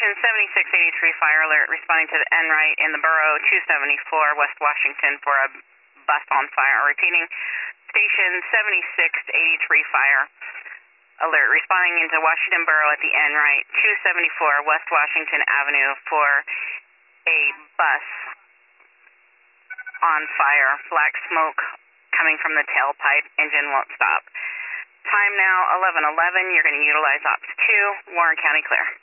Station 7683 fire alert responding to the Enright in the borough 274 West Washington for a bus on fire. Repeating, Station 7683 fire alert responding into Washington Borough at the Enright 274 West Washington Avenue for a bus on fire. Black smoke coming from the tailpipe. Engine won't stop. Time now 11:11. You're going to utilize Ops 2. Warren County clear.